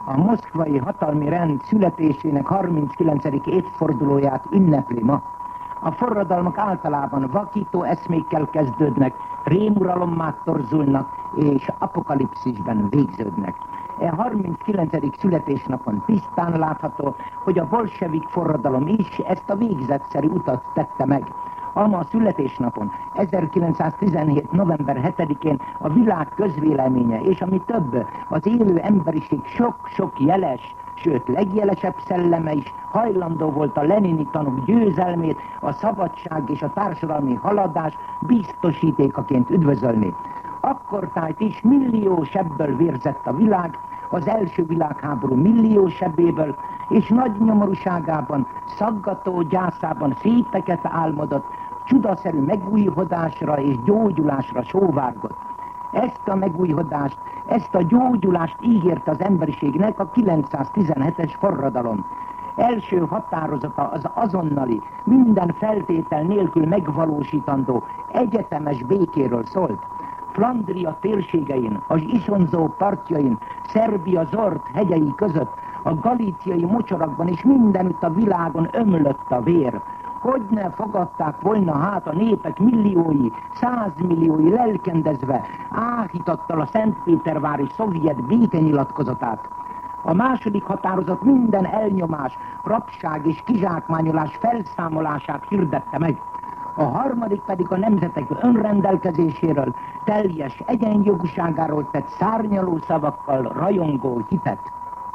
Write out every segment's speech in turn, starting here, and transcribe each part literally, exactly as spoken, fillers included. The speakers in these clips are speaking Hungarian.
a moszkvai hatalmi rend születésének harminckilencedik évfordulóját ünnepli ma. A forradalmak általában vakító eszmékkel kezdődnek, rémuralommá torzulnak és apokalipszisben végződnek. E harminckilencedik születésnapon tisztán látható, hogy a bolsevik forradalom is ezt a végzetszerű utat tette meg. Ama a születésnapon, ezerkilencszáztizenhét. november hetedikén a világ közvéleménye, és ami több, az élő emberiség sok-sok jeles, sőt legjelesebb szelleme is hajlandó volt a lenini tanúk győzelmét, a szabadság és a társadalmi haladás biztosítékaként üdvözölni. Akkortájt is millió sebből vérzett a világ, az első világháború millió sebbéből, és nagy nyomorúságában, szaggató gyászában szépeket álmodott, csudaszerű megújhodásra és gyógyulásra sóvárgott. Ezt a megújhodást, ezt a gyógyulást ígért az emberiségnek a kilencszáztizenhetes forradalom. Első határozata az azonnali, minden feltétel nélkül megvalósítandó, egyetemes békéről szólt. Flandria térségein, az Isonzó partjain, Szerbia Zord hegyei között, a galíciai mocsarakban és mindenütt a világon ömlött a vér. Hogy ne fogadták volna hát a népek milliói, százmilliói lelkendezve, áhítattal a Szentpétervári szovjet békenyilatkozatát. A második határozat minden elnyomás, rabság és kizsákmányolás felszámolását hirdette meg. A harmadik pedig a nemzetek önrendelkezéséről, teljes egyenjogúságáról tett szárnyaló szavakkal rajongó hitet.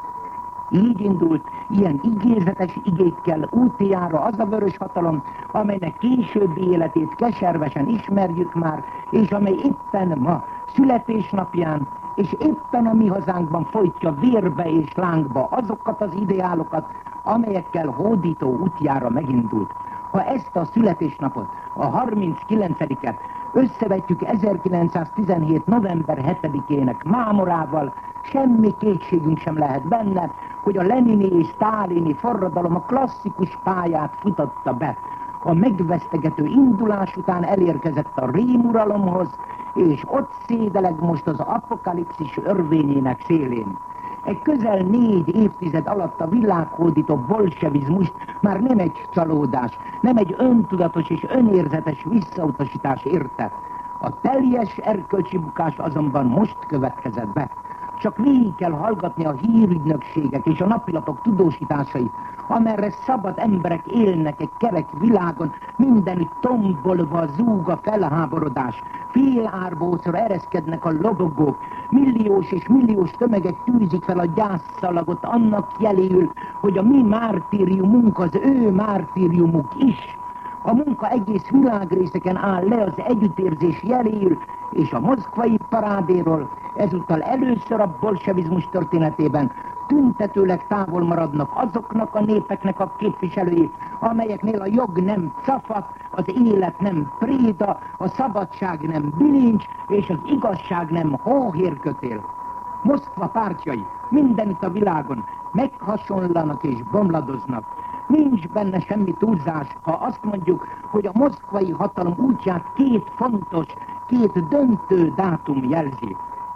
Így indult, ilyen igézetes igékkel útjára az a vörös hatalom, amelynek későbbi életét keservesen ismerjük már, és amely éppen ma, születésnapján, és éppen a mi hazánkban folytja vérbe és lángba azokat az ideálokat, amelyekkel hódító útjára megindult. Ha ezt a születésnapot, a harminckilencediket összevetjük ezerkilencszáztizenhét. november hetedikének mámorával, semmi kétségünk sem lehet benne, hogy a lenini és sztálini forradalom a klasszikus pályát futotta be. A megvesztegető indulás után elérkezett a rémuralomhoz, és ott szédeleg most az apokalipszis örvényének szélén. Egy közel négy évtized alatt a világhódító bolsevizmust már nem egy csalódás, nem egy öntudatos és önérzetes visszautasítás érte. A teljes erkölcsi bukás azonban most következett be. Csak végig kell hallgatni a hírügynökségek és a napilapok tudósításait, amerre szabad emberek élnek egy kerek világon, mindenütt tombolva zúg a felháborodás, fél árbócra ereszkednek a lobogók, milliós és milliós tömegek tűzik fel a gyászszalagot annak jeléül, hogy a mi mártíriumunk az ő mártíriumuk is. A munka egész világrészeken áll le az együttérzés jeléül, és a moszkvai parádéról ezúttal először a bolsevizmus történetében tüntetőleg távol maradnak azoknak a népeknek a képviselői, amelyeknél a jog nem cafat, az élet nem préda, a szabadság nem bilincs, és az igazság nem hóhérkötél. Moszkva pártjai mindenütt a világon meghasonlanak és bomladoznak. Nincs benne semmi túlzás, ha azt mondjuk, hogy a moszkvai hatalom útját két fontos, két döntő dátum jelzi.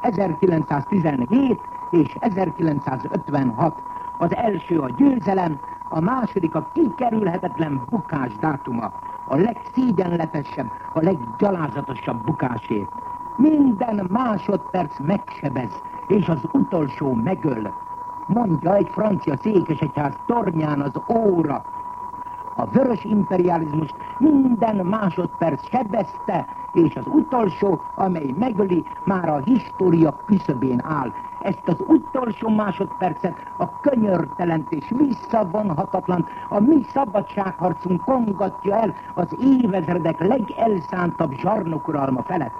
ezerkilencszáztizenhét és ezerkilencszázötvenhat. Az első a győzelem, a második a kikerülhetetlen bukás dátuma. A legszégyenletesebb, a leggyalázatosabb bukásé. Minden másodperc megsebez, és az utolsó megöl. Mondja egy francia székesegyház tornyán az óra. A vörös imperializmust minden másodperc sebezte, és az utolsó, amely megöli, már a história küszöbén áll. Ezt az utolsó másodpercet a könyörtelent és visszavonhatatlan, a mi szabadságharcunk kongatja el az évezredek legelszántabb zsarnokuralma felett.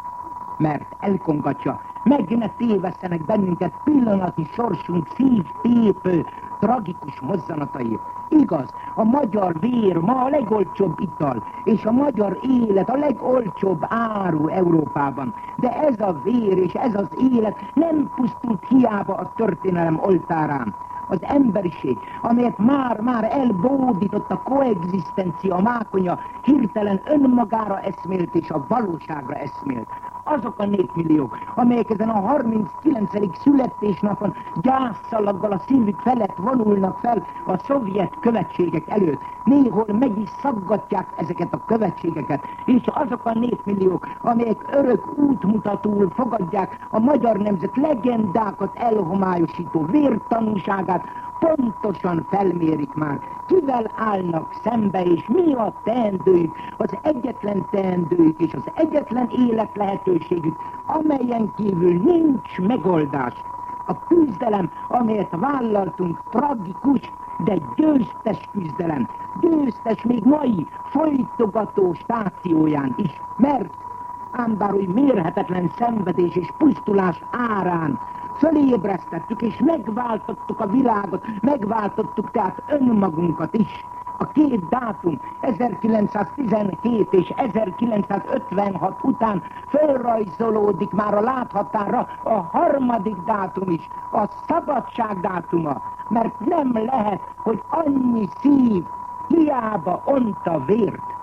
Mert elkongatja, meg ne tévesztenek bennünket pillanatnyi sorsunk szívtépő, tragikus mozzanatai. Igaz, a magyar vér ma a legolcsóbb ital, és a magyar élet a legolcsóbb áru Európában. De ez a vér és ez az élet nem pusztult hiába a történelem oltárán. Az emberiség, amelyet már-már elbódított a koexisztencia mákonya, hirtelen önmagára eszmélt és a valóságra eszmélt. azok a népmilliók, amelyek ezen a harminckilencedik születésnapon gyászszalaggal a szívük felett vonulnak fel a szovjet követségek előtt. Néhol meg is szaggatják ezeket a követségeket, és azok a népmilliók, amelyek örök útmutatóul fogadják a magyar nemzet legendákat elhomályosító vértanúságát, pontosan felmérik már, kivel állnak szembe, és mi a teendőjük, az egyetlen teendőjük és az egyetlen élet lehetőségük, amelyen kívül nincs megoldás. A küzdelem, amelyet vállaltunk, tragikus, de győztes küzdelem. Győztes még mai folytogató stációján is, mert ám bár úgy mérhetetlen szenvedés és pusztulás árán fölébresztettük és megváltottuk a világot, megváltottuk tehát önmagunkat is. A két dátum, ezerkilencszáztizenhét és ezerkilencszázötvenhat után fölrajzolódik már a láthatára a harmadik dátum is, a szabadság dátuma, mert nem lehet, hogy annyi szív hiába onta vért.